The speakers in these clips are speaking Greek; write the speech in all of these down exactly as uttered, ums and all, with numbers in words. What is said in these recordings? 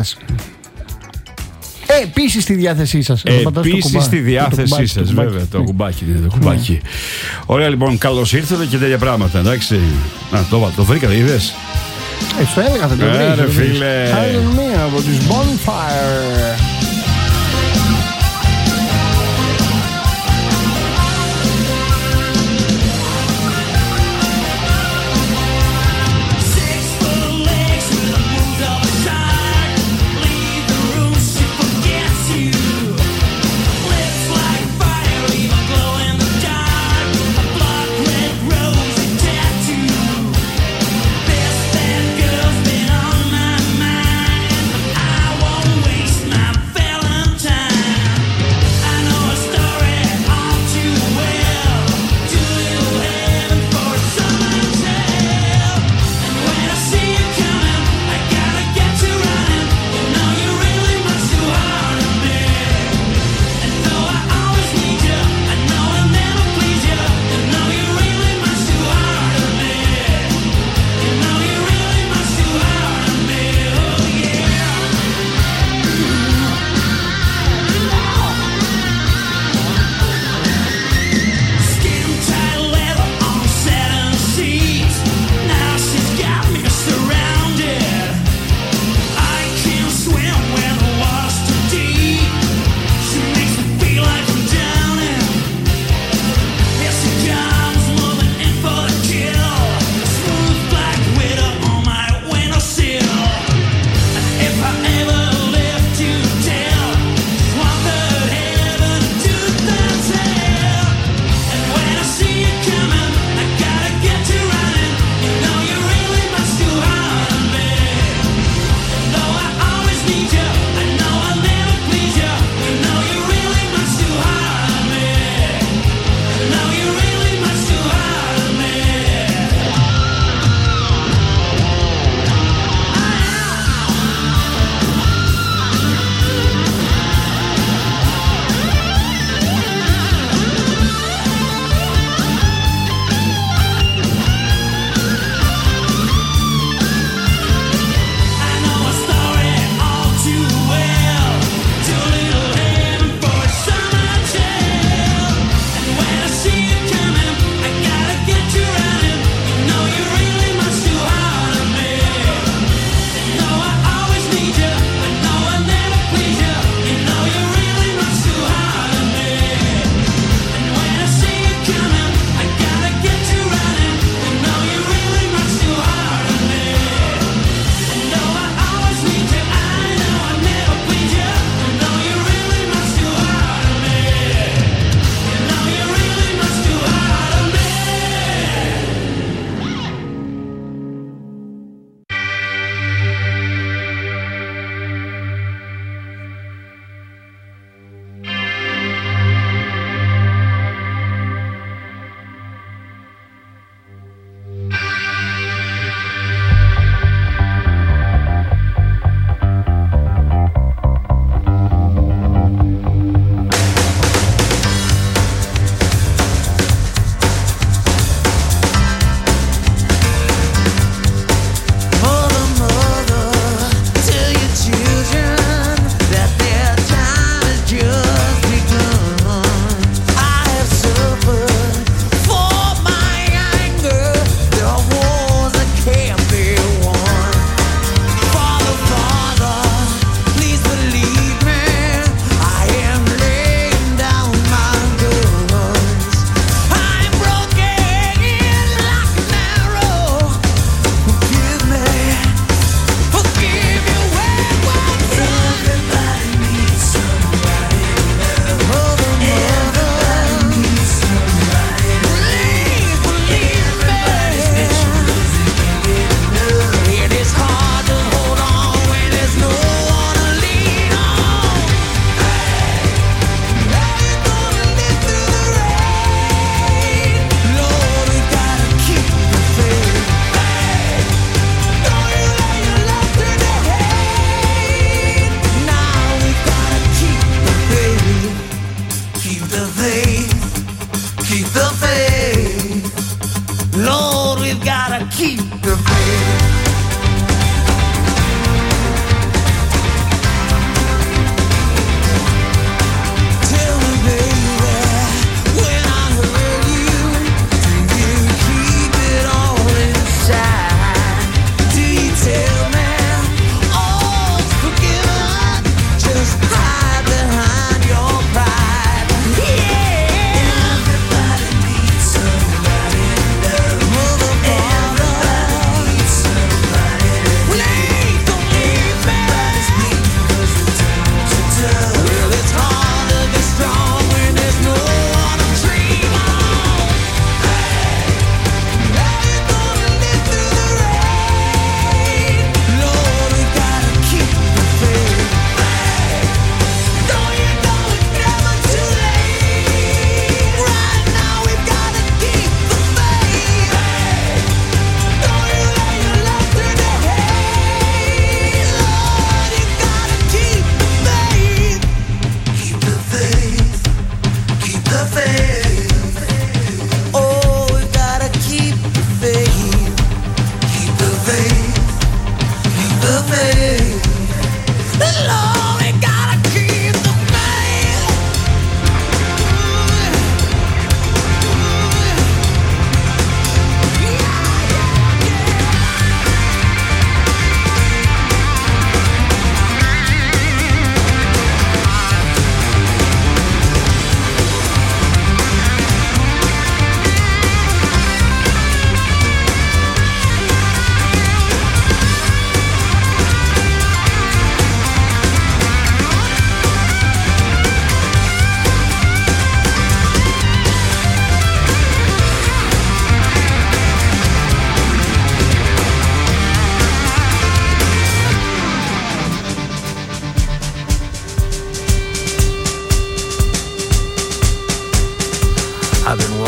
σας. Ε, επίσης στη διάθεσή σας. Επίσης στη διάθεσή σας, βέβαια. Το κουμπάκι είναι το κουμπάκι. Ωραία, λοιπόν, καλώς ήρθατε και τέτοια πράγματα, εντάξει. Να, το, το βρήκατε, είδες. Ε, σου έλεγα, θα το βρεις. Άρε, φίλε. Hallelujah από τους Bonfire. My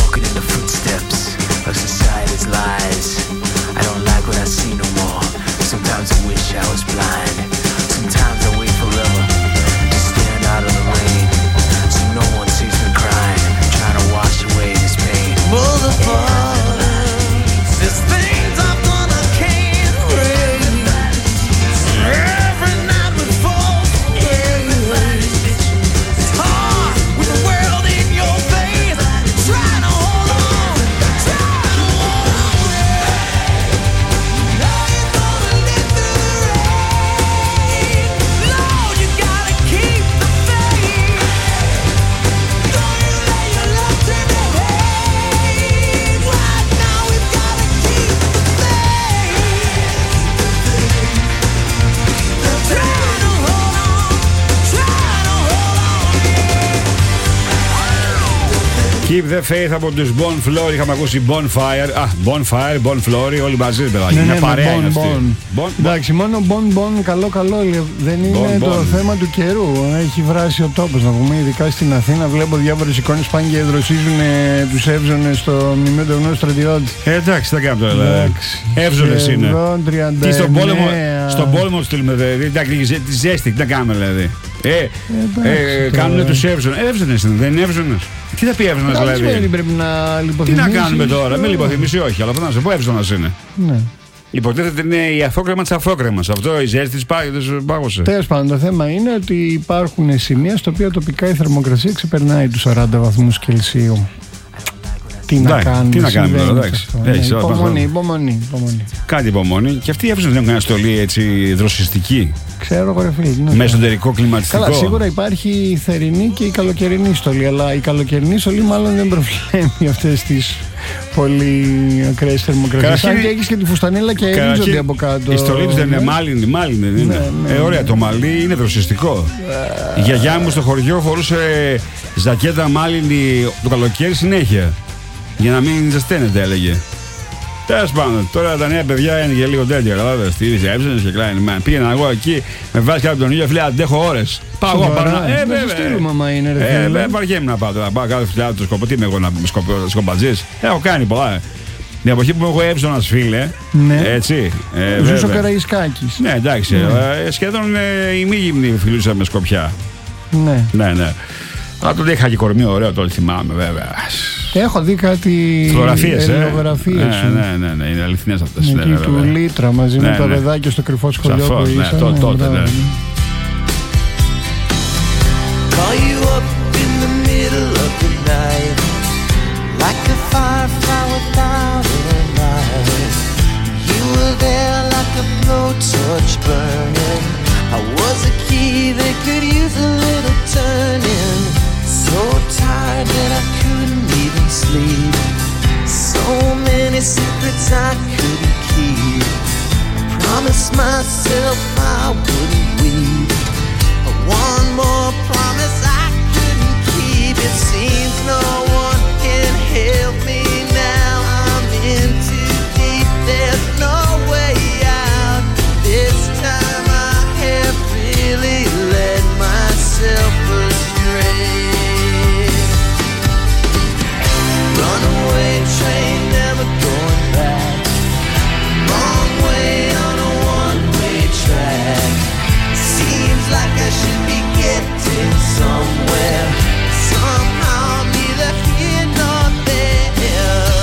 walking in the footsteps of society's lies. I don't like what I see no more. Sometimes I wish I was blind. Sometimes I wait forever to stand out of the rain, so no one sees me crying, trying to wash away this pain. Motherfucker, there's things I've done I can't erase. Every night we fall, it's hard with the world in your face, trying to hold on, trying to hold on. Now you're gonna live through the rain. Lord, you gotta keep the faith. Don't you let your love turn to hate. Right now we've gotta keep the faith. Trying to hold on, trying to hold on. Keep the faith από τους Bon Flory. Είχαμε ακούσει Bonfire. Α, Bonfire, Bon Flory, όλοι μαζί παιδάκι. Είναι παρέα είναι αυτή. Εντάξει, μόνο Bon Bon, καλό καλό. Δεν είναι το θέμα του καιρού. Έχει βράσει ο τόπος, να πούμε, ειδικά στην Αθήνα. Βλέπω διάφορες εικόνες πάνε και δροσίζουν τους Εύζωνες στο μνημείο του γνώστου στρατιώτη. Ε, εντάξει, δεν κάνω τώρα. Εύζωνες είναι. Τι στον πόλεμο, στον πόλεμο στείλουμε, δηλαδή. Τη ζέστη, τι να κάνουμε δηλαδή. Ε, ε, κάνουν τους Εύζωνες. Εύζωνες είναι, δεν είναι Εύζωνες. Τι θα πει Εύζωνας δηλαδή. Πρέπει να τι να κάνουμε τώρα, με λιποθυμίσει όχι, αλλά θα να σε πω Εύζωνας είναι. Ναι. Υποτίθεται είναι η αφρόκρεμα της αφρόκρεμας. Αυτό η ζέστη της πάγωσε. Τέλος πάντων, το θέμα είναι ότι υπάρχουν σημεία στα οποία τοπικά η θερμοκρασία ξεπερνάει τους σαράντα βαθμούς Κελσίου. Τι να κάνουμε, τι να κάνουμε τώρα, εντάξει. Υπομονή, υπομονή, υπομονή. Κάτι υπομονή. Και αυτοί οι Εύζωνες δεν έχουν μια στολή έτσι δροσιστική. Ξέρω εγώ ρε φίλε. Ναι, με εσωτερικό κλιματιστικό. Καλά, σίγουρα υπάρχει η θερινή και η καλοκαιρινή στολή. Αλλά η καλοκαιρινή στολή μάλλον δεν προβλέπει αυτές τις πολύ ακραίες θερμοκρατίες. Αν και έχεις και τη φουστανίλα και ρίζονται από κάτω. Η στολή τους δεν είναι μάλινη, μάλινη δεν είναι. Ναι, ναι, ε, ωραία, το μαλλί είναι δροσιστικό. Η γιαγιά μου στο χωριό φορούσε ζακέτα μάλινη το καλοκαίρι συνέχεια. Για να μην ζεσταίνεται, έλεγε. Τέλος πάντων, τώρα τα νέα παιδιά είναι και λίγο τέτοια. Καταλάβες, στήριζε Εύζωνες και κλάιν. Πήγαινα εγώ εκεί, με βάζει κάτω τον ήλιο, φίλε, αντέχω ώρες. Πάω εγώ, πάω να. Ε, βέβαια. Στείλουμε, μα είναι, ρε φίλε. Ε, βέβαια, βαριέμαι να πάω τώρα. Πάω κάτω φιλιά του σκοπό. Τι είμαι εγώ να πούμε, σκομπατζής. Έχω κάνει πολλά. Την εποχή που έχω Εύζωνας, φίλε. Ναι. Έτσι. Ε, Ζούσε ο Καραϊσκάκης. Ναι, εντάξει. Ναι. Ε, σχεδόν ε, ημίγυμνη φιλούσαμε σκοπιά. Ναι. Ναι, ναι. Αλλά τότε είχα και κορμί ωραίο, το θυμάμαι βέβαια. Έχω δει κάτι φωτογραφίες, ελληνογραφίες. Ε? Ναι, ναι, ναι, ναι, είναι αληθινές αυτές. Εκεί ναι, του Λίτρα μαζί ναι, με τα ναι. παιδάκια στο κρυφό σχολείο. Σαφώς, που ναι, ήσαν, τότε, τότε, ναι. Call you up in the middle of the night, like a firefly without a light. You were there like a blowtorch burning. I was a key that could use a little turning. So tired that I couldn't even sleep. So many secrets I couldn't keep. I promised myself I wouldn't weep. One more promise I couldn't keep. It seems no one can help me now. I'm in too deep. There's no way out. This time I have really led myself astray. Runaway train, never going back. Wrong way on a one-way track. Seems like I should be getting somewhere. Somehow I'm neither here nor there.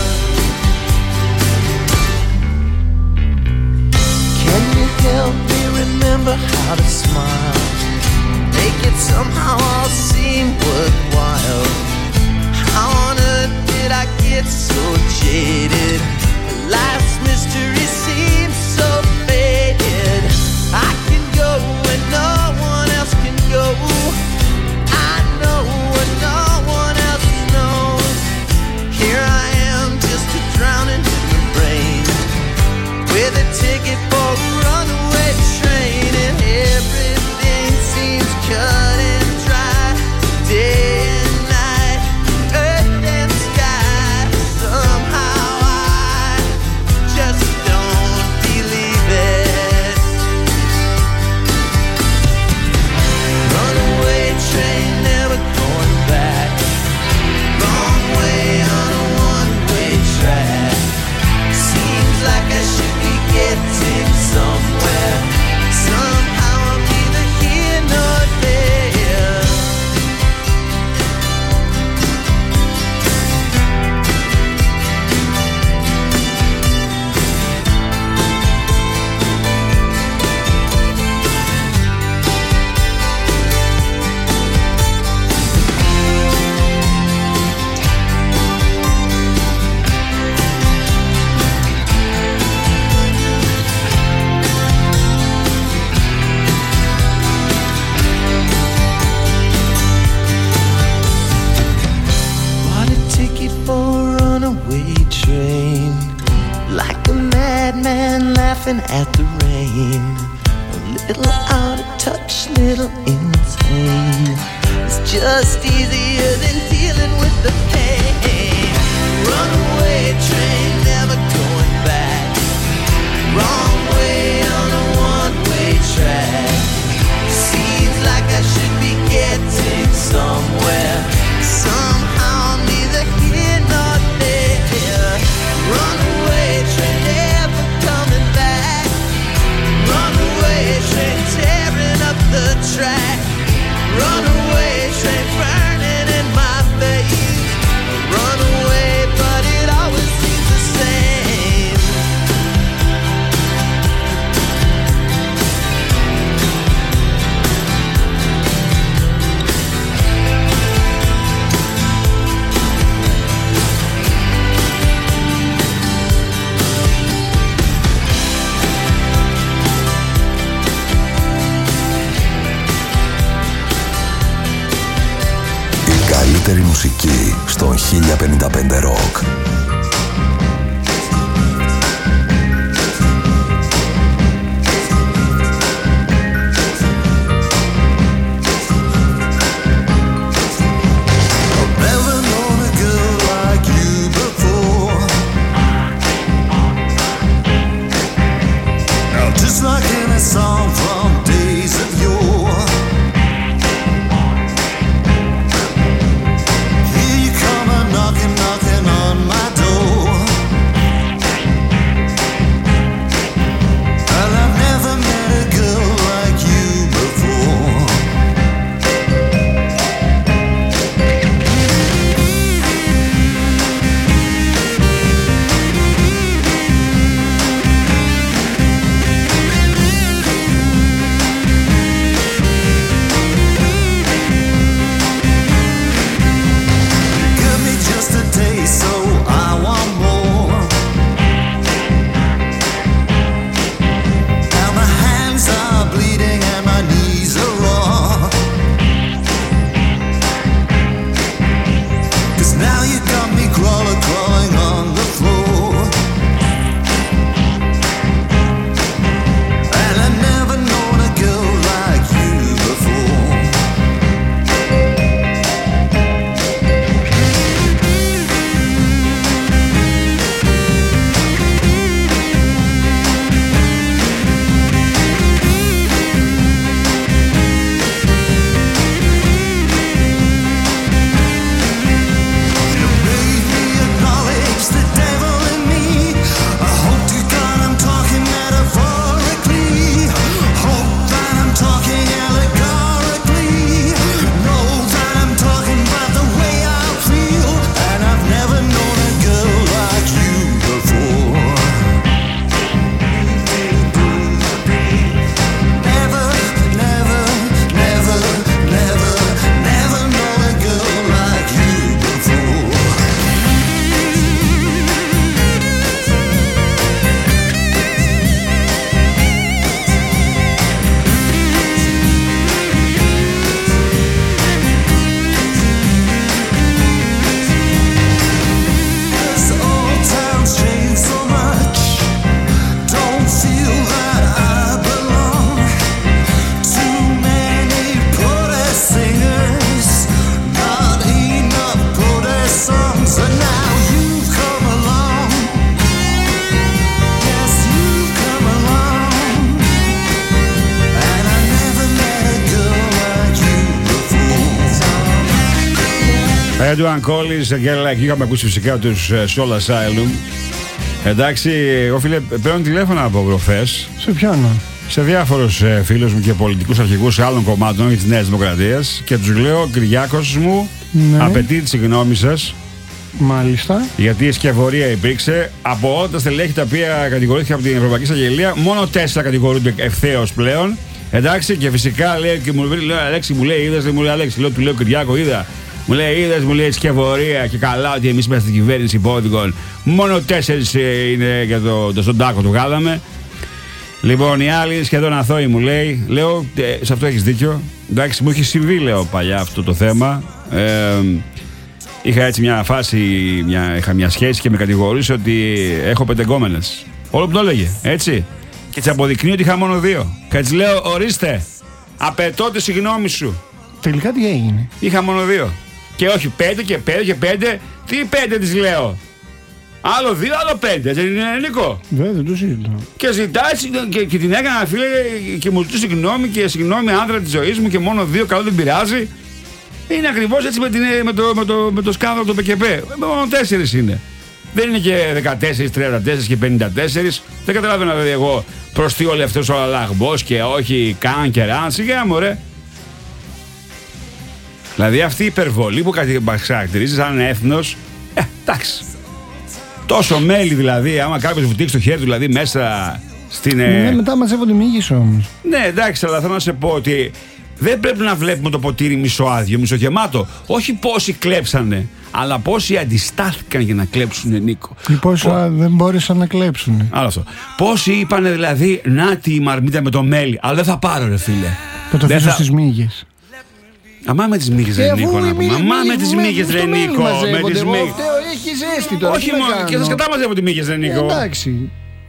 Can you help me remember how to smile? Make it somehow all seem worthwhile. How on earth did I get so jaded? Life's mystery seems so faded. I can go where no one else can go. I know what no one else knows. Here I am, just a drowning human brain, with a ticket for a runaway train, and everything seems cut and dry. Day and night, earth and sky. Somehow I just don't believe laughing at the rain. A little out of touch, little insane. It's just easier than dealing with the pain. Runaway train, never going back. Wrong way on a one-way track. Seems like I should be getting somewhere. Somehow I'm neither here nor there. Runaway train, never coming back. Runaway train, tearing up the track. Runaway train, burning in my face. Runaway, but it always seems the same. Καλύτερη μουσική στον χίλια πενήντα πέντε Rock. Edwin Collins, Girl Like You, είχαμε ακούσει φυσικά τους Soul Asylum. Εντάξει, εγώ φίλε, παίρνω τηλέφωνα από προχθές. Σε πιάνω. Σε διάφορους ε, φίλους μου και πολιτικούς αρχηγούς άλλων κομμάτων της Νέας Δημοκρατίας και τους λέω, Κυριάκος μου, ναι, απαιτεί τη συγγνώμη σας. Μάλιστα. Γιατί η σκευωρία υπήρξε. Από όλα τα στελέχη τα οποία κατηγορήθηκαν από την Ευρωπαϊκή Εισαγγελία, μόνο τέσσερα κατηγορούνται ευθέως πλέον. Εντάξει, και φυσικά λέει και μου λέει, Αλέξη, μου λέει, είδες, μου λέει Αλέξη, λέω, του λέω Κυριάκο, είδα. Μου λέει, είδες, μου λέει, σκευωρία και καλά ότι εμείς είμαστε στην κυβέρνηση υπόδικων. Μόνο τέσσερις είναι για το, το στον τάκο του βγάλαμε. Λοιπόν, οι άλλοι σχεδόν αθώοι, μου λέει. Λέω, ε, σε αυτό έχεις δίκιο. Εντάξει, μου έχει συμβεί, λέω, παλιά αυτό το θέμα. Ε, είχα έτσι μια φάση, μια, είχα μια σχέση και με κατηγορούσε ότι έχω πεντεγκόμενες. Όλο που το έλεγε, έτσι. Και της αποδεικνύει ότι είχα μόνο δύο. Και της λέω, ορίστε, απαιτώ τη συγγνώμη σου. Τελικά τι έγινε? Είχα μόνο δύο. Και όχι πέντε και πέντε και πέντε. Τι πέντε της λέω? Άλλο δύο, άλλο πέντε. Δεν είναι, Νίκο? Βέβαια, δεν το συζητώ. Και ζητάει και, και την έκανα, φίλε, και μου ζητούσε συγγνώμη και συγγνώμη άντρα της ζωής μου και μόνο δύο, καλό δεν πειράζει. Είναι ακριβώς έτσι με, την, με, το, με, το, με το σκάνδαλο του ΠΚΠ. Μόνο τέσσερις είναι. Δεν είναι και δεκατέσσερα, τριάντα τέσσερα και πενήντα τέσσερα. Δεν καταλαβαίνω δηλαδή εγώ προς τι όλοι αυτός ο αλλαγμός και όχι καν και ραν. Σιγά μωρέ. Δηλαδή αυτή η υπερβολή που χαρακτηρίζει σαν έθνος, ε, εντάξει. Τόσο μέλη δηλαδή, άμα κάποιος βουτήξει το χέρι του δηλαδή μέσα στην... Ε... Ναι, μετά μαζεύονται μύγες όμως. Ναι, εντάξει, αλλά θέλω να σε πω ότι δεν πρέπει να βλέπουμε το ποτήρι μισοάδιο, μισογεμάτο. Όχι πόσοι κλέψανε, αλλά πόσοι αντιστάθηκαν για να κλέψουν, Νίκο. Και πόσοι Πο... δεν μπόρεσαν να κλέψουν. Άλλο αυτό. Πόσοι είπανε δηλαδή, να τη μαρμίτα με το μέλι, αλλά δεν θα πάρω, ρε φίλε. Θα το αφήσω θα... στις μύγες. Αμά με τις μύγες, ρε Νίκο, να πούμε. Αμά με τις μύγες, ρε Νίκο. Με τις μύγες. Έχει ζέστη τώρα. Όχι μόνο, και θα σκατά μαζεύω τις μύγες, ρε Νίκο. Εντάξει.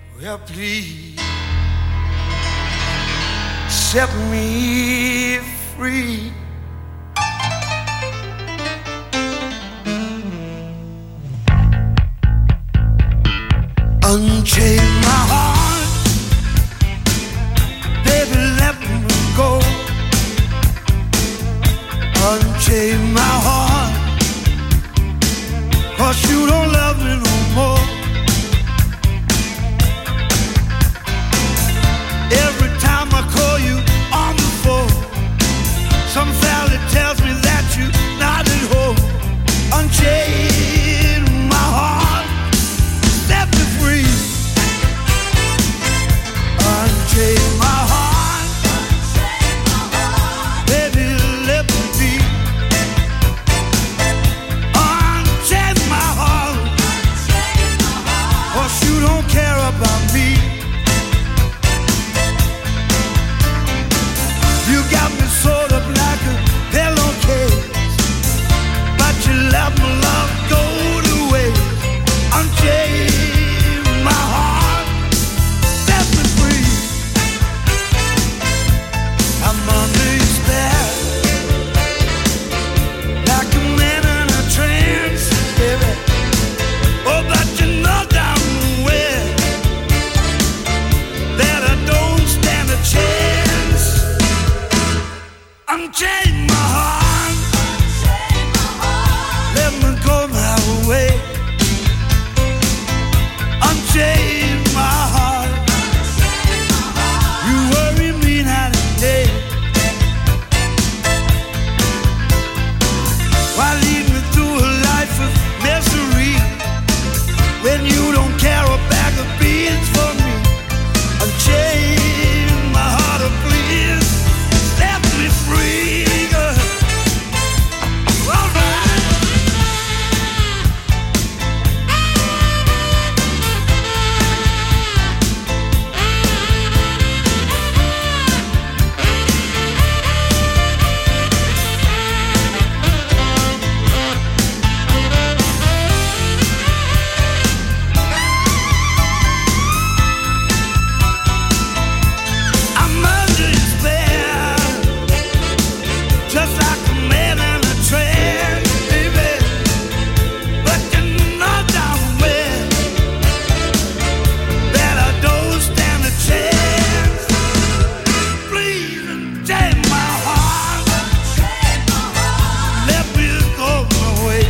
Set me free. Unchain my heart, baby, let me go. Unchain my heart, 'cause you don't love me no more. Every time I call you on the phone, some fella tells me that you're not at home. Unchain my heart, set me free. Unchain my heart, baby, let me be. Unchain my heart, 'cause you don't care about me. You got me sewed up like a pillowcase, but you let my love go to waste. Unchain my heart, set me free. I'm under your spell, like a man in a trance, baby. Oh, but you know damn well that I don't stand a chance. Unchain my heart, let me go my way. Unchain my heart, you worry me night and day. Why lead me through a life of misery when you don't care a bag of beans for me? Unchain my heart, oh please, set me free, girl. All right. I'm under your spell, just like a man in a trance, baby. But you know damn well that I don't stand a chance. Please unchain my heart, let me go my way.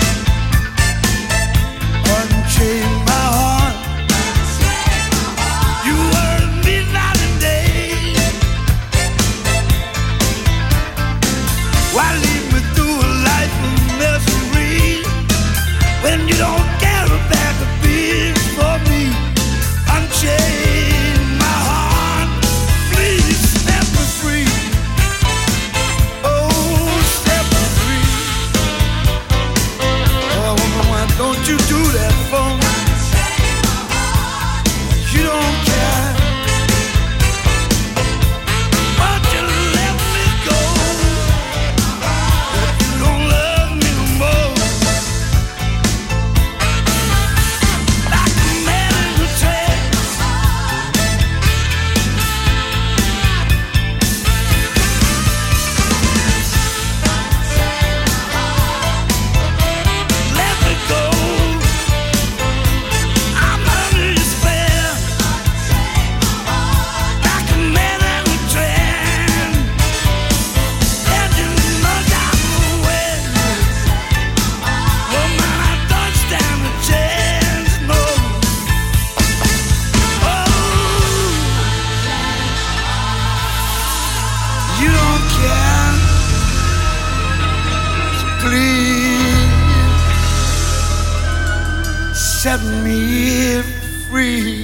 Unchain my heart, you worry me night and day. Why lead me through a life of misery when you don't care a bag of beans for me? Unchain my heart, please set me free. Oh, set me free. Oh, woman, why don't you do that for me? You don't care. Won't you let me go? again. So please set me free.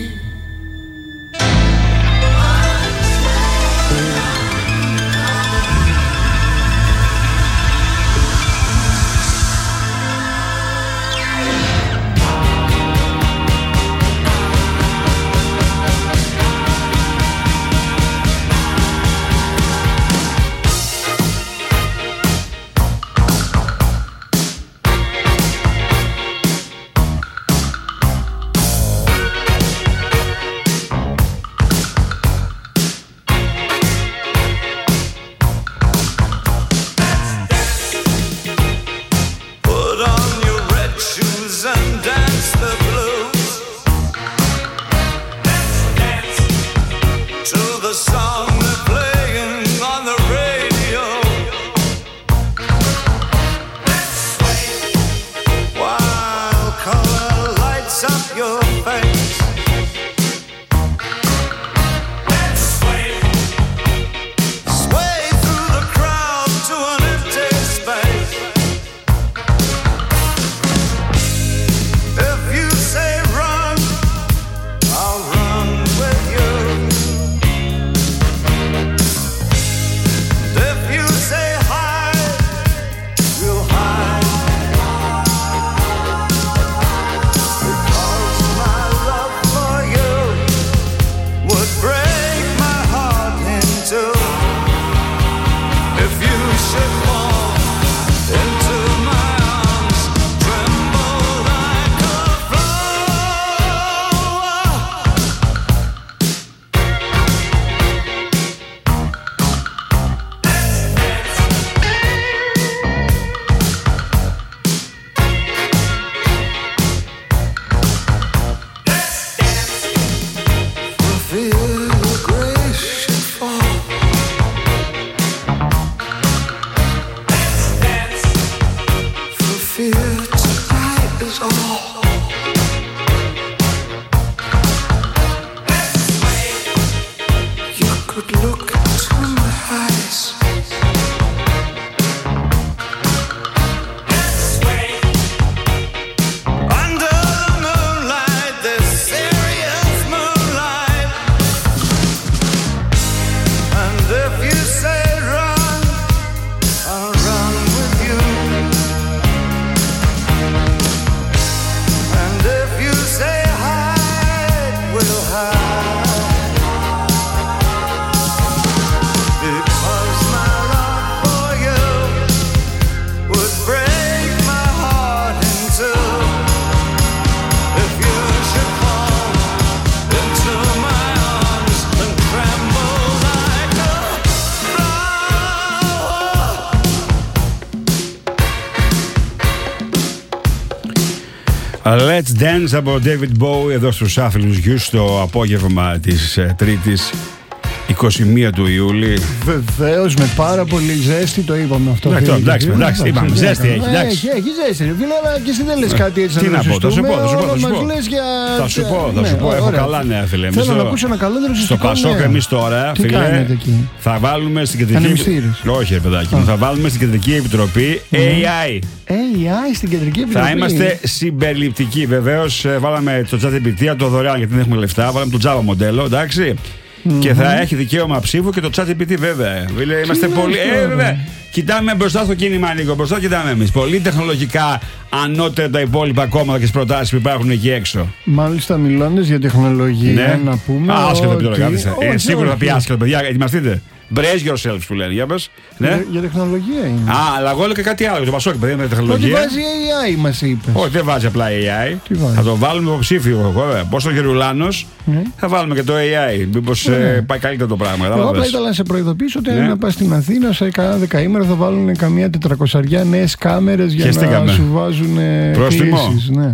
Let's Dance από David Bowie εδώ στους άφιλους γιους στο απόγευμα της ε, Τρίτης εικοστή πρώτη του Ιούλη. Βεβαίως, με πάρα πολύ ζέστη το είπαμε αυτό. Εντάξει, εντάξει, εντάξει, είπαμε, ζέστη έχει. Έχει, έχει ζέστη. Φίλε, αλλά και εσύ δεν λες κάτι έτσι. Τι να πω, θα σου πω, θα σου πω. Θα σου πω, θα σου πω, θα σου πω. Έχω καλά νέα, φίλε. Θέλω να ακούσω ένα καλό στο Πασόκ εμείς τώρα, φίλε, θα βάλουμε στην κεντρική. Όχι, ρε παιδάκι μου, θα βάλουμε στην κεντρική επιτροπή έι άι. έι άι στην κεντρική επιτροπή. Θα είμαστε συμπεριληπτικοί. Βεβαίως, βάλαμε το ChatGPT, το δωρεάν γιατί δεν έχουμε λεφτά. Βάλαμε το Java μοντέλο, εντάξει. Mm-hmm. Και θα έχει δικαίωμα ψήφου και το ChatGPT βέβαια. Είμαστε πολύ. Ε, βέβαια. Κοιτάμε μπροστά στο κίνημα, Νίκο. Μπροστά κοιτάμε εμείς. Πολύ τεχνολογικά ανώτερα τα υπόλοιπα κόμματα και τις προτάσεις που υπάρχουν εκεί έξω. Μάλιστα, μιλώντας για τεχνολογία, ναι. Να πούμε. Α, άσχετα πει τώρα κάτι. Ε, σίγουρα θα πει άσχετα, παιδιά. Ετοιμαστείτε. Brace yourselves που λένε. Για πες. Ναι. Για, για τεχνολογία είναι. Α, αλλά εγώ λέω και κάτι άλλο. Για το Πασόκ, παιδιά, με τεχνολογία. Ότι βάζει έι άι, μας είπε. Όχι, δεν βάζει απλά έι άι. Θα το βάλουμε υποψήφιο. Πώς ο Γερουλάνος, ναι. Θα βάλουμε και το έι άι. Μήπως ναι. ε, πάει καλύτερα το πράγμα. Εγώ απλά ήθελα να σε προειδοποιήσω ότι ναι. αν πας στην Αθήνα σε κάνα δεκαήμερο θα βάλουν καμία τετρακοσαριά νέες κάμερες για Χεστήκαμε. να σου βάζουν κλήσεις. Ναι.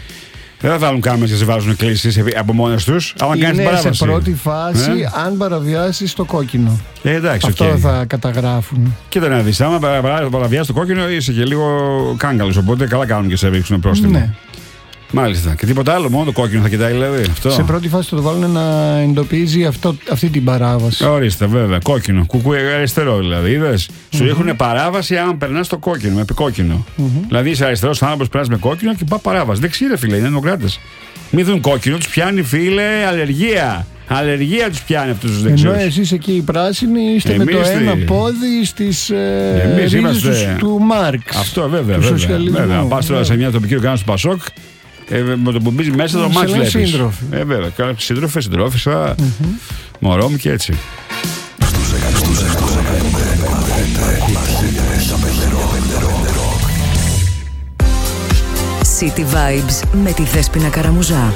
Δεν θα βάλουν κάμερες και σε βάζουν κλήσεις από μόνες τους. Αλλά είναι κάνεις παράβαση. Σε πρώτη φάση ε? αν παραβιάσεις το κόκκινο. Ε, εντάξει, αυτό okay. θα καταγράφουν. Κοίτα να δεις, άμα παραβιάσεις το κόκκινο είσαι και λίγο κάγκαλος. Οπότε καλά κάνουν και σε ρίξουν πρόστιμο. Ναι. Μάλιστα. Και τίποτα άλλο, μόνο το κόκκινο θα κοιτάει, δηλαδή. Αυτό. Σε πρώτη φάση θα το βάλουν να εντοπίζει αυτό, αυτή την παράβαση. Ορίστε, βέβαια. Κόκκινο. Κουκού αριστερό, δηλαδή. Είδες. Mm-hmm. Σου έχουν παράβαση άμα περνά το κόκκινο, με επικόκκινο. Mm-hmm. Δηλαδή είσαι αριστερό άνθρωπο, περνά με κόκκινο και πάει παράβαση. Δεξί, ρε φίλε, είναι δημοκράτες. Μην δουν κόκκινο, του πιάνει, φίλε, αλλεργία. Αλλεργία του πιάνει αυτού του δεξιούς. Ενώ εσείς εκεί οι πράσινοι είστε εμείς με το τι... ένα πόδι στις ε, ρίζες είμαστε... του Μάρξ. Αυτό βέβαια. Του βέβαια. Αν πας τώρα σε μια τοπική οργάνωση του Πασόκ, ε, με το που μπει μέσα το Μάρξ βλέπεις. Σύντροφοι. Ε, βέβαια. Σύντροφε, συντρόφισσα, mm-hmm. μωρό μου και έτσι. City Vibes με τη Δέσποινα Καραμουζά.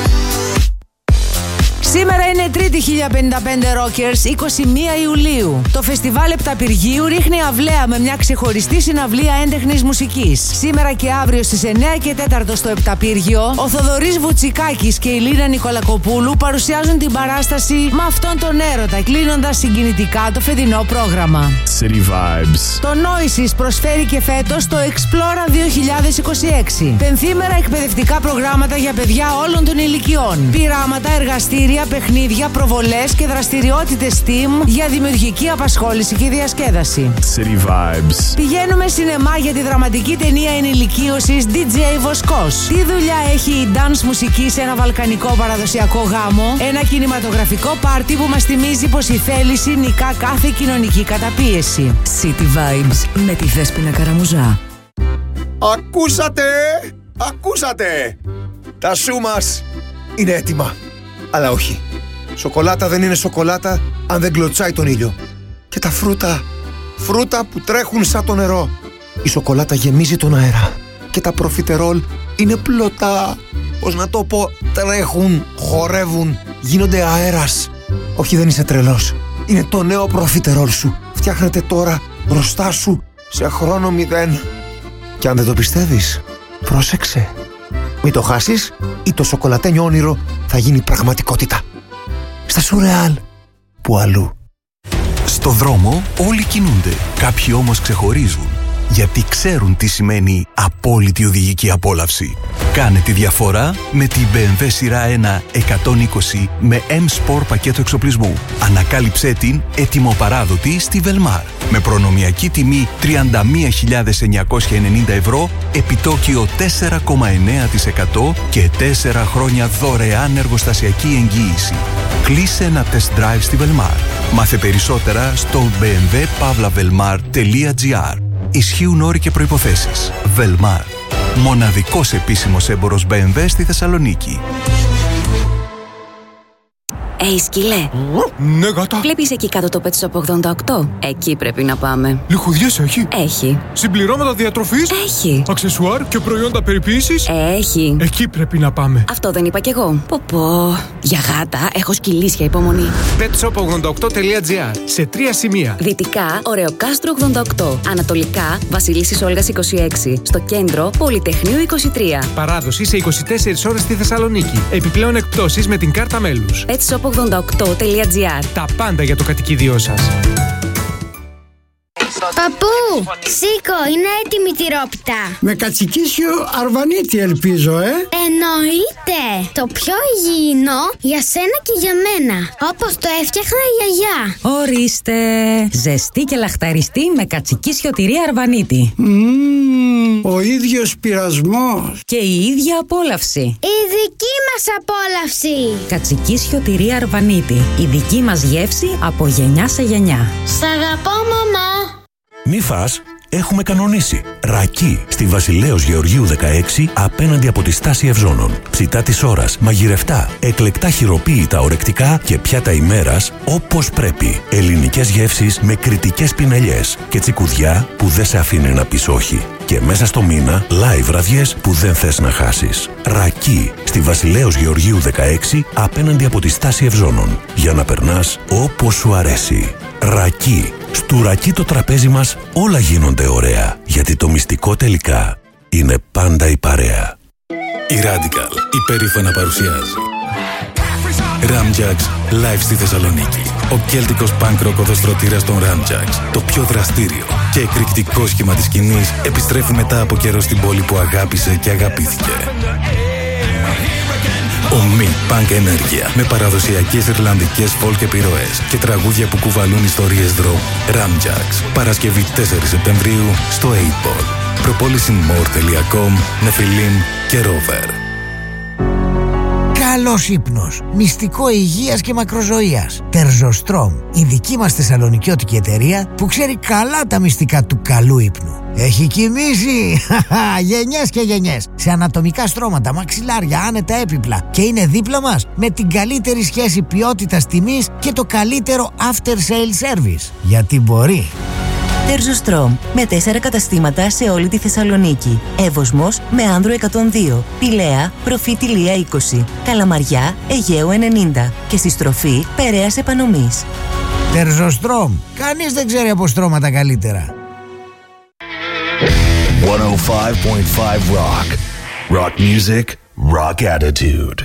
Σήμερα είναι Τρίτη χίλια πενήντα πέντε Rockers, είκοσι μία Ιουλίου. Το φεστιβάλ Επταπηργίου ρίχνει αυλαία με μια ξεχωριστή συναυλία έντεχνης μουσικής. Σήμερα και αύριο στις εννιά και τέσσερα στο Επταπύργιο, ο Θοδωρής Βουτσικάκης και η Λίνα Νικολακοπούλου παρουσιάζουν την παράσταση «Με αυτόν τον έρωτα», κλείνοντας συγκινητικά το φετινό πρόγραμμα. City Vibes. Το Noises προσφέρει και φέτος το Explora δύο χιλιάδες είκοσι έξι. Πενθήμερα εκπαιδευτικά προγράμματα για παιδιά όλων των ηλικιών. Πειράματα, εργαστήρια, παιχνίδια, προβολές και δραστηριότητες STEAM για δημιουργική απασχόληση και διασκέδαση. City Vibes. Πηγαίνουμε σινεμά για τη δραματική ταινία ενηλικίωσης ντι τζέι Βοσκός. Τι δουλειά έχει η dance μουσική σε ένα βαλκανικό παραδοσιακό γάμο, ένα κινηματογραφικό πάρτι που μας θυμίζει πως η θέληση νικά κάθε κοινωνική καταπίεση. City Vibes με τη Δέσποινα Καραμουζά. Ακούσατε! Ακούσατε! Τα σου μας είναι έτοιμα. Αλλά όχι. Σοκολάτα δεν είναι σοκολάτα αν δεν κλωτσάει τον ήλιο. Και τα φρούτα, φρούτα που τρέχουν σαν το νερό. Η σοκολάτα γεμίζει τον αέρα. Και τα προφιτερόλ είναι πλωτά. Πώς να το πω, τρέχουν, χορεύουν, γίνονται αέρας. Όχι, δεν είσαι τρελός. Είναι το νέο προφιτερόλ σου. Φτιάχνεται τώρα μπροστά σου σε χρόνο μηδέν. Και αν δεν το πιστεύεις, πρόσεξε. Μην το χάσεις ή το σοκολατένιο όνειρο θα γίνει πραγματικότητα. Στα Σουρεάλ, που αλλού. Στο δρόμο όλοι κινούνται. Κάποιοι όμως ξεχωρίζουν. Γιατί ξέρουν τι σημαίνει απόλυτη οδηγική απόλαυση. Κάνε τη διαφορά με την μπι εμ ντάμπλιου σειρά ένα εκατόν είκοσι με M-Sport πακέτο εξοπλισμού. Ανακάλυψέ την ετοιμοπαράδοτη στη Velmar. Με προνομιακή τιμή τριάντα μία χιλιάδες εννιακόσια ενενήντα ευρώ, επιτόκιο τέσσερα κόμμα εννέα τοις εκατό και τέσσερα χρόνια δωρεάν εργοστασιακή εγγύηση. Κλείσε ένα test drive στη Velmar. Μάθε περισσότερα στο μπι εμ ντάμπλιου παύλα velmar τελεία gr. Ισχύουν όροι και προϋποθέσεις. Velmar. Μοναδικός επίσημος έμπορος μπι εμ ντάμπλιου στη Θεσσαλονίκη. Ει, hey, σκύλε. Ναι, γάτα. Βλέπεις εκεί κάτω το Pet Shop ογδόντα οκτώ? Εκεί πρέπει να πάμε. Λιχουδιές έχει. Έχει. Συμπληρώματα διατροφής. Έχει. Αξεσουάρ και προϊόντα περιποίησης. Έχει. Εκεί πρέπει να πάμε. Αυτό δεν είπα κι εγώ. Πω πω. Για γάτα έχω σκυλίσια υπομονή. πετ σοπ ογδόντα οκτώ τελεία gr. Σε τρία σημεία. Δυτικά, Ωρεοκάστρο ογδόντα οκτώ. Ανατολικά, Βασιλίσσης Όλγας είκοσι έξι. Στο κέντρο, Πολυτεχνείου είκοσι τρία. Παράδοση σε είκοσι τέσσερις ώρες στη Θεσσαλονίκη. Επιπλέον εκπτώσεις με την κάρτα μέλους. πετ σοπ ογδόντα οκτώ τελεία gr. Τα πάντα για το κατοικίδιό σας. Παππού, σήκω, είναι έτοιμη η τυρόπιτα. Με κατσικίσιο αρβανίτη ελπίζω, ε. Εννοείται. Το πιο υγιεινό για σένα και για μένα. Όπως το έφτιαχνα η γιαγιά. Ορίστε. Ζεστή και λαχταριστή με κατσικίσιο τυρί αρβανίτη. Mm, ο ίδιος πειρασμός. Και η ίδια απόλαυση. Η δική μας απόλαυση. Κατσικίσιο τυρί αρβανίτη. Η δική μας γεύση από γενιά σε γενιά. Σ' αγαπώ, μαμά. Μη φας, έχουμε κανονίσει. Ρακί στη Βασιλέως Γεωργίου δεκαέξι απέναντι από τη στάση Ευζώνων. Ψητά της ώρας, μαγειρευτά, εκλεκτά χειροποίητα ορεκτικά και πιάτα ημέρας όπως πρέπει. Ελληνικές γεύσεις με κριτικές πινελιές και τσικουδιά που δεν σε αφήνει να πεις όχι. Και μέσα στο μήνα, live βραδιές που δεν θες να χάσεις. Ρακί στη Βασιλέως Γεωργίου δεκαέξι απέναντι από τη στάση Ευζώνων. Για να περνάς όπως σου αρέσει. Ρακί. Στου Ρακί το τραπέζι μας όλα γίνονται ωραία. Γιατί το μυστικό τελικά είναι πάντα η παρέα. Η Radical υπερήφανα παρουσιάζει Ramjax live στη Θεσσαλονίκη. Ο κέλτικος punk rock οδοστρωτήρας των Ramjax, το πιο δραστήριο και εκρηκτικό σχήμα της σκηνής, επιστρέφει μετά από καιρό στην πόλη που αγάπησε και αγαπήθηκε. Ομί Πανκ Ενέργεια. Με παραδοσιακές ιρλανδικές folk επιρροές και τραγούδια που κουβαλούν ιστορίες δρόμου. Ramjax. Παρασκευή τέσσερις Σεπτεμβρίου στο οκτώ Ball. προπόληση μορ τελεία κομ, Νεφιλίμ και Rover. Καλός ύπνος, μυστικό υγείας και μακροζωίας. Τερζοστρόμ, η δική μας θεσσαλονικιώτικη εταιρεία που ξέρει καλά τα μυστικά του καλού ύπνου. Έχει κοιμήσει γενιές και γενιές σε ανατομικά στρώματα, μαξιλάρια, άνετα έπιπλα και είναι δίπλα μας με την καλύτερη σχέση ποιότητας τιμής και το καλύτερο after sale service. Γιατί μπορεί. Τερζοστρόμ, με τέσσερα καταστήματα σε όλη τη Θεσσαλονίκη. Εύωσμος με Άνδρο εκατόν δύο, Πηλαία, Προφήτη Λία είκοσι, Καλαμαριά, Αιγαίου ενενήντα και στη στροφή Περαίας Επανομής. Τερζοστρόμ, κανείς δεν ξέρει από στρώματα καλύτερα. εκατόν πέντε κόμμα πέντε Rock. Rock music, rock attitude.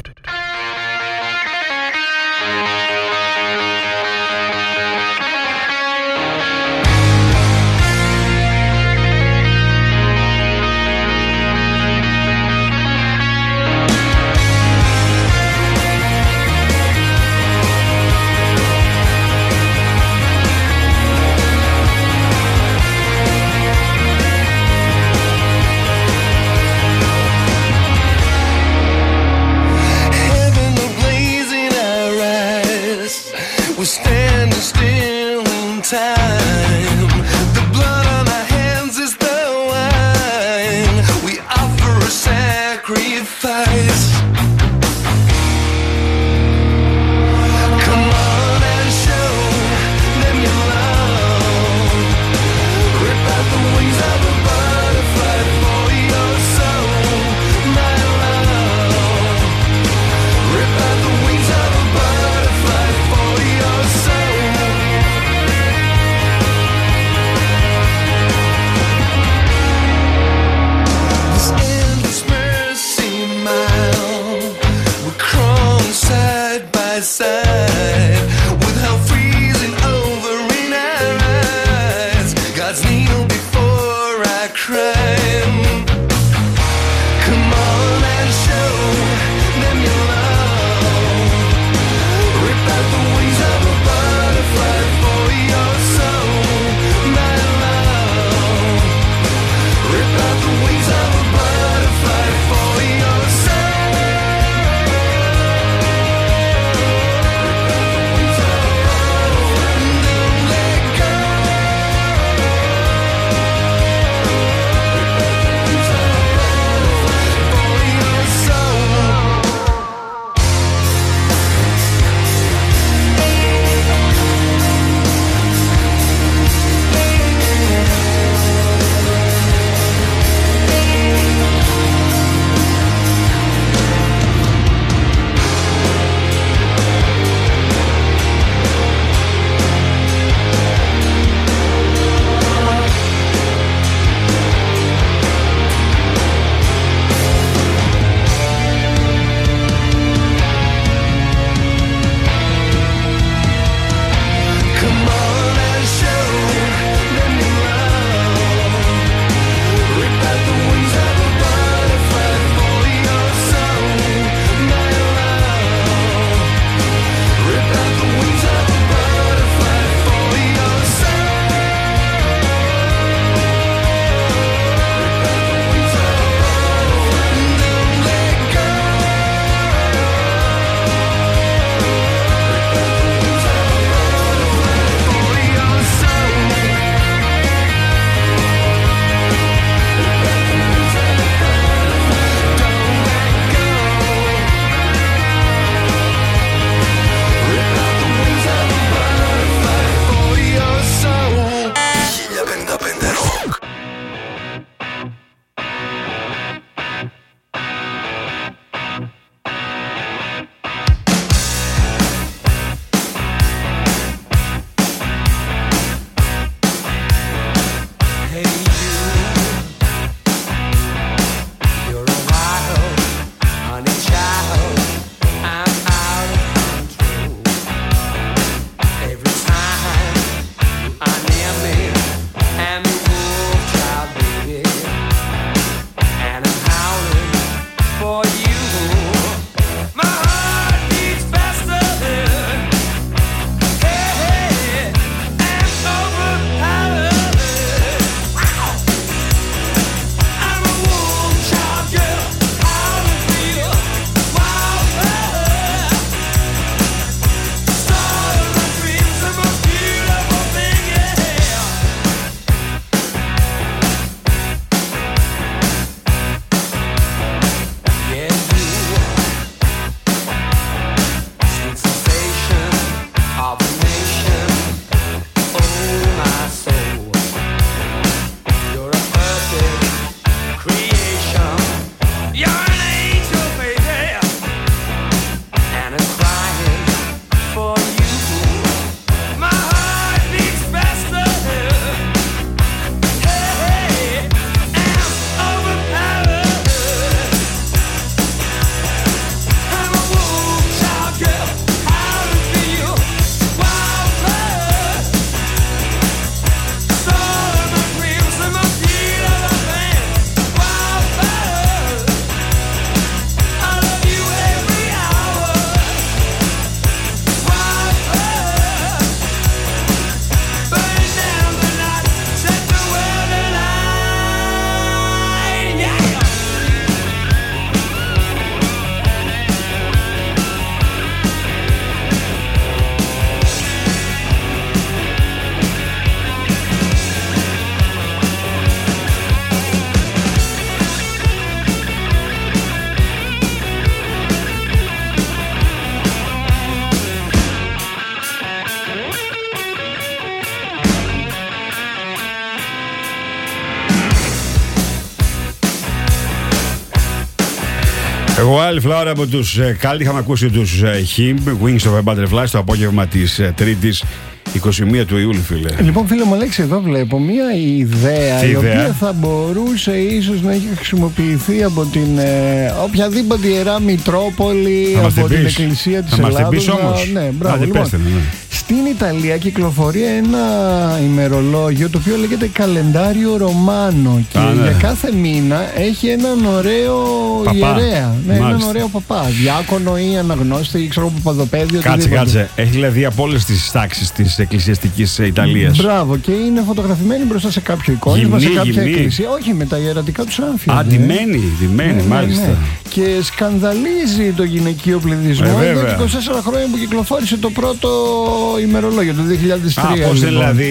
Wildflower από τους Cult. Είχαμε ακούσει τους Him, Wings of a Butterfly, στο απόγευμα της Τρίτης είκοσι μία του Ιούλη, φίλε. Λοιπόν, φίλε μου, Αλέξη, εδώ βλέπω μία ιδέα Τι η ιδέα? οποία θα μπορούσε ίσως να έχει χρησιμοποιηθεί από την ε, οποιαδήποτε ιερά Μητρόπολη, Θα μας από την την πεις. Εκκλησία της Θα μας την Ελλάδος. πεις όμως. Ναι, μπράβο. Άντε, Λοιπόν, πέστε, ναι. στην Ιταλία κυκλοφορεί ένα ημερολόγιο το οποίο λέγεται Καλεντάριο Ρωμάνο και Α, ναι. για κάθε μήνα έχει έναν ωραίο Παπά. ιερέα. Ναι, έναν Μάλιστα. ωραίο παπά. Διάκονο ή αναγνώστη ή ξέρω παπαδοπέδιο. Κάτσε, οτιδήποτε. κάτσε. Έχει δηλαδή από όλες τις τάξεις της εκκλησιαστικής Ιταλίας. Μπράβο, και είναι φωτογραφημένοι μπροστά σε κάποιο εικόνισμα, σε Γυμνή, κάποια γυμνή. εκκλησία. Όχι, με τα ιερατικά του άμφια. Α, ντυμένη, ντυμένη, μάλιστα. Και σκανδαλίζει το γυναικείο πληθυσμό. Ε, Εδώ βέβαια. και είκοσι τέσσερα χρόνια που κυκλοφόρησε το πρώτο ημερολόγιο, το δύο χιλιάδες τρία. Α, πώς είναι λοιπόν. δηλαδή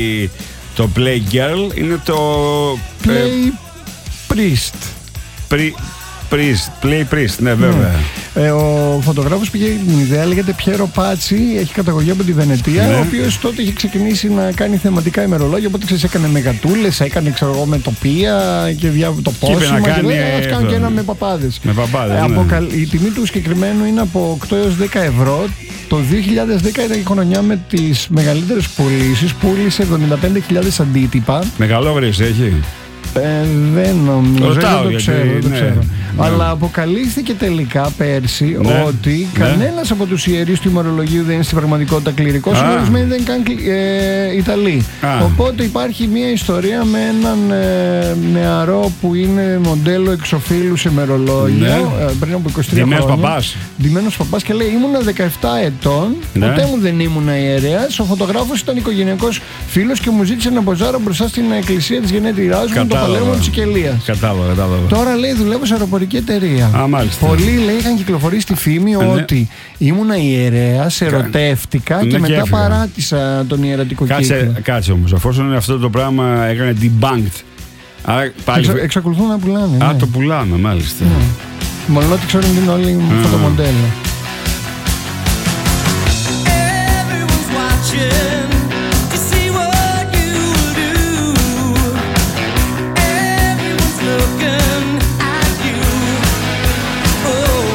το Play Girl, είναι το... Play Priest. Pri, priest, Play Priest, ναι, βέβαια. Ε, ο φωτογράφος πήγε την ιδέα, λέγεται Πιέρο Πάτσι, έχει καταγωγή από τη Βενετία, Ναι. ο οποίος τότε είχε ξεκινήσει να κάνει θεματικά ημερολόγια, οπότε ξέρεις, έκανε μεγατούλες, έκανε ξέρω εγώ με τοπία και δια, το Και είπε πόσημα να και κάνει, λέει, ε, ας κάνω αυτό. και ένα με παπάδες. Με παπάδες, Ε, ναι. αποκαλ- Η τιμή του συγκεκριμένου είναι από οκτώ έως δέκα ευρώ. Το δύο χιλιάδες δέκα ήταν η χρονιά με τις μεγαλύτερες πωλήσεις, πούλησε εβδομήντα πέντε χιλιάδες αντίτυπα. Μεγαλόβρες έχει. Ε, δεν νομίζω, Ρωτάω, δεν το γιατί, ξέρω, δεν το ναι, ξέρω. ναι. Αλλά αποκαλύφθηκε τελικά πέρσι Ναι, ότι ναι. κανένας από τους ιερείς του ημερολογίου δεν είναι στην πραγματικότητα κληρικός, Α. οι ορισμένοι δεν είναι καν κλη- ε, Ιταλοί. Α. Οπότε υπάρχει μια ιστορία με έναν ε, νεαρό που είναι μοντέλο εξοφίλου σε ημερολόγιο, Ναι. ε, πριν από είκοσι τρία Ντυμένος χρόνια. παπάς. Ντυμένος παπάς και λέει ήμουνα δεκαεπτά ετών, Ναι. ποτέ μου δεν ήμουνα ιερέας, ο φωτογράφος ήταν οικογενειακός φίλος και μου ζήτησε να ποζάρω μπροστά στην εκκλησία της γενέτειράς μου, το Κατάλαβα. Παλέρμο της Σικελίας. Κατάλαβα, κατάλαβα. Τώρα λέει δουλεύω σε αεροπορική εταιρεία. Α, μάλιστα. Πολλοί λέει είχαν κυκλοφορήσει τη φήμη ναι. ότι ήμουνα ιερέας, ερωτεύτηκα Ναι, και και μετά έφυγα. παράτησα τον ιερατικό κύκλο. Κάτσε, κάτσε όμως, αφόσον αυτό το πράγμα έκανε debunked. Άρα πάλι... Εξα, εξακολουθούν να πουλάνε. Α, ναι. το πουλάμε, μάλιστα. Μόνο ότι ξέρουν ότι είναι όλοι Α. φωτομοντέλο. Everyone's watching to see what you do. Everyone's looking at you. Oh,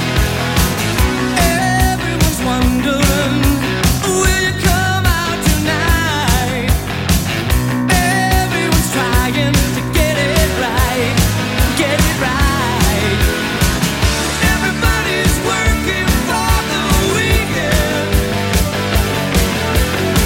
everyone's wondering, will you come out tonight? Everyone's trying to get it right, get it right. Everybody's working for the weekend.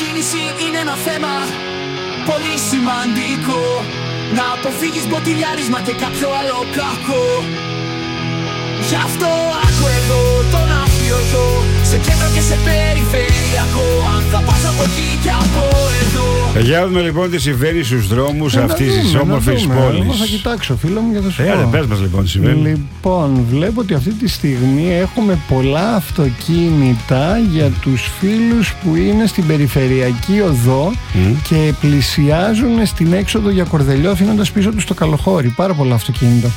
κίνηση είναι ένα θέμα πολύ σημαντικό. Να αποφύγεις μποτιλιάρισμα και κάποιο άλλο κακό. Γι' αυτό άκου εδώ τον αφιωτό, σε κέντρο και σε περιφερειακό. Αν θα πας από εκεί και από εδώ. Για δούμε λοιπόν τι συμβαίνει στους δρόμους ε, αυτής της όμορφης πόλης. Εγώ θα κοιτάξω φίλο μου για το σου πω. Ε, πες μας λοιπόν τι συμβαίνει. Λοιπόν, βλέπω ότι αυτή τη στιγμή έχουμε πολλά αυτοκίνητα για τους φίλους που είναι στην περιφερειακή οδό mm. και πλησιάζουν στην έξοδο για Κορδελιό, αφήνοντας πίσω τους το Καλοχώρι. Πάρα πολλά αυτοκίνητα.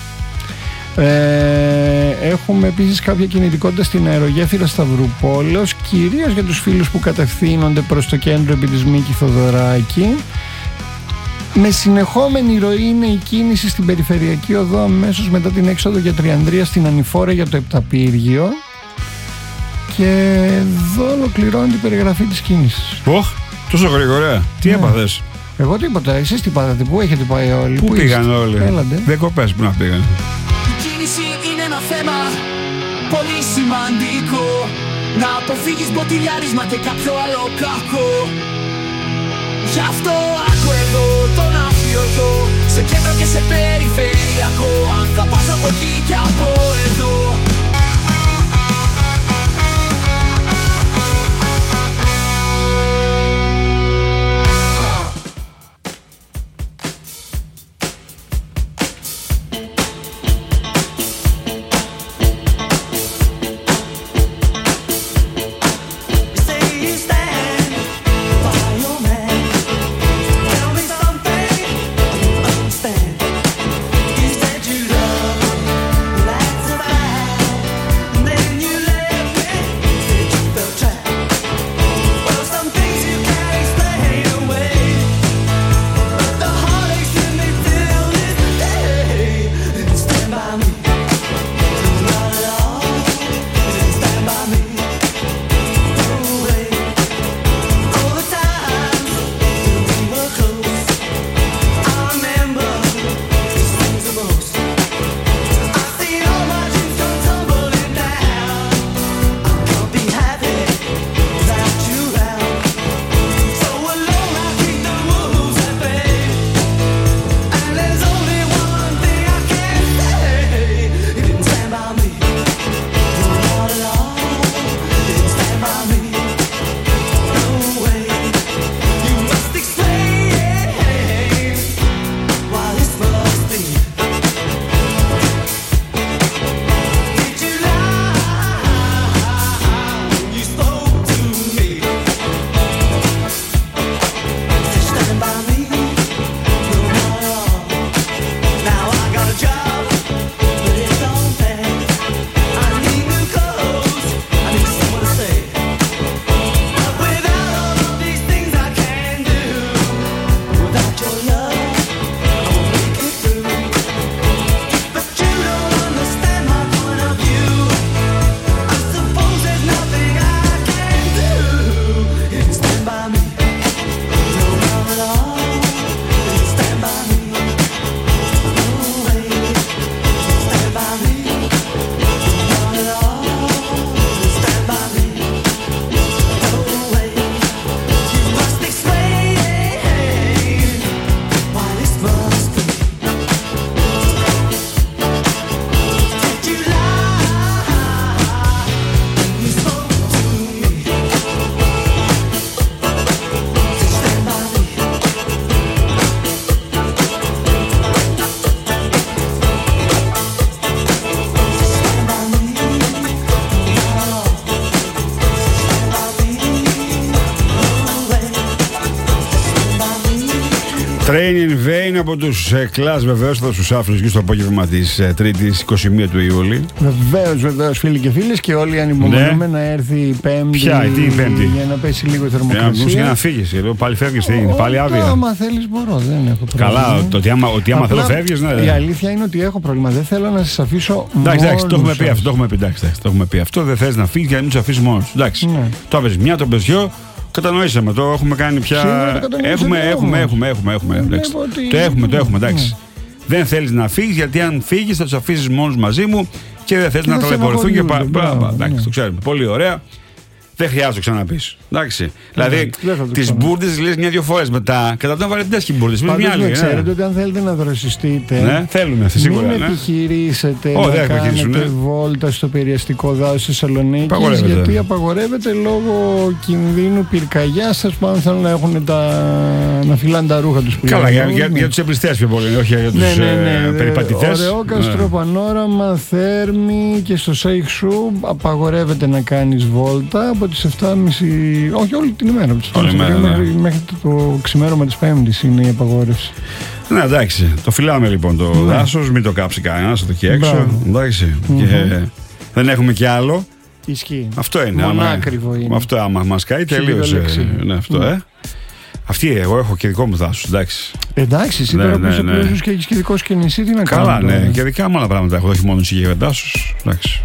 Ε, έχουμε επίσης κάποια κινητικότητα στην αερογέφυρα Σταυρουπόλεως, κυρίως για τους φίλους που κατευθύνονται προς το κέντρο επί της Μίκη Θοδωράκη. Με συνεχόμενη ροή είναι η κίνηση στην περιφερειακή οδό αμέσως μετά την έξοδο για Τριανδρία στην Ανηφόρα για το Επταπύργιο. Και εδώ ολοκληρώνει την περιγραφή της κίνησης. Ωχ, τόσο γρήγορα. Τι ναι. έπαθες? Εγώ τίποτα, εσείς τι πάθατε, πού έχετε πάει όλοι? Πού, πού πήγαν όλοι? Έλαντε. Δεκοπές που να πήγαν. Είναι ένα θέμα πολύ σημαντικό. Να αποφύγεις μποτιλιάρισμα και κάποιο άλλο κακό. Γι' αυτό άκου εδώ τον αφιωτό, σε κέντρο και σε περιφερειακό. Αν θα πας από εκεί και από εδώ. Train in Vain από τους Clash, βεβαίως θα τους άφηνε και στο απόγευμα της Τρίτης είκοσι μία του Ιούλη. Βεβαίως, βεβαίως φίλοι και φίλες, και όλοι ανυπομονούμε ναι. να έρθει η Πέμπτη. Ποια, τι η Πέμπτη? Για να πέσει λίγο η θερμοκρασία. Για να φύγεις, εδώ πάλι φεύγεις, τι είναι, πάλι άδεια. Άμα θέλεις μπορώ, δεν έχω πρόβλημα. Καλά, το ότι άμα, ότι άμα θέλω φεύγεις, ναι. Η αλήθεια είναι ότι έχω πρόβλημα, δεν θέλω να σας αφήσω μόνος. Εντάξει, το έχουμε πει αυτό, το έχουμε πει, εντάξει, το έχουμε πει αυτό, δεν θες να φύγεις για να μην τους αφήσεις μόνος. Εντάξει, ναι. Το έβες μια, το πες δυο. Κατανοήσαμε, το έχουμε κάνει πια. Έχουμε, έχουμε, έχουμε, έχουμε, έχουμε. Εντάξει. Το έχουμε, το έχουμε, εντάξει. Δεν θέλεις να φύγεις, γιατί αν φύγεις θα τους αφήσεις μόνος μαζί μου και δεν θες να ταλαιπωρηθούν και πάλι. Εντάξει, το ξέρουμε. Πολύ ωραία. Δεν χρειάζεται να το ξαναπείς. Εντάξει. Δηλαδή, τις μπουρδες λες μια-δυο φορές μετά. Κατά τον βαρετές και οι μπουρδες. Πάντως μια άλλη. να ξέρετε ότι αν θέλετε να δροσιστείτε, ναι, θέλουμε, σίγουρα, μην ναι. επιχειρήσετε oh, να κάνετε ναι. βόλτα στο περιαστικό δάσος της Θεσσαλονίκης, γιατί απαγορεύεται λόγω κινδύνου πυρκαγιάς. Σας πω, αν θέλουν να έχουν τα... να φυλάνε τα ρούχα τους πριν. Καλά, για, για, για τους εμπριστές πιο πολύ, όχι για τους ναι, ναι, ναι, ε, περιπατητές. Ωρεόκαστρο, ναι. Πανόραμα, Θέρμη και στο Σέιχ Σου απαγορεύεται να κάνεις βόλτα από τις επτά και μισή, όχι όλη την ημέρα, από τις επτά και μισή ναι. μέχρι, μέχρι το ξημέρωμα της Πέμπτης είναι η απαγόρευση. Ναι, εντάξει, το φυλάμε λοιπόν το ναι. δάσος, μην το κάψει κανένας εδώ και έξω. Εντάξει, mm-hmm. και δεν έχουμε κι άλλο. Ισχύει. Αυτό είναι. Μονάκριβο είναι. Αυτό άμα μας καεί τελείωσε. Ναι, αυτό, mm. ε. Αυτή εγώ έχω και δικό μου δάσος, εντάξει. Εντάξει, εσύ τώρα που είσαι πλούσιος και έχεις και δικό σου και νησί, τι να κάνεις. Καλά, ναι, και δικά μου άλλα πράγματα έχω, όχι μόνο εσύ και δάσος. Εντάξει.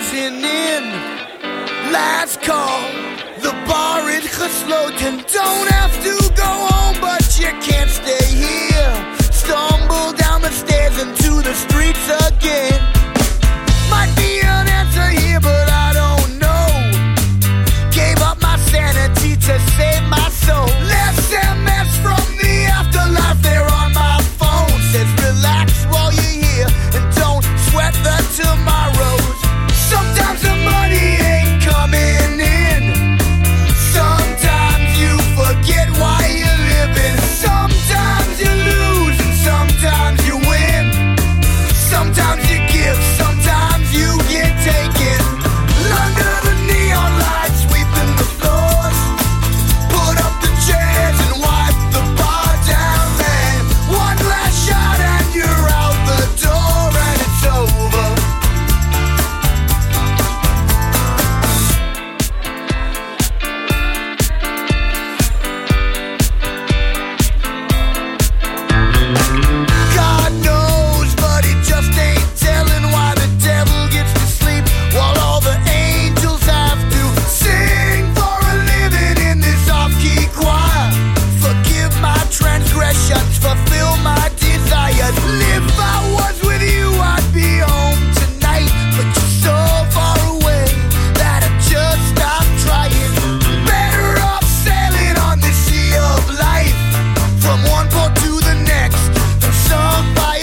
Last call, the bar is gesloten. Don't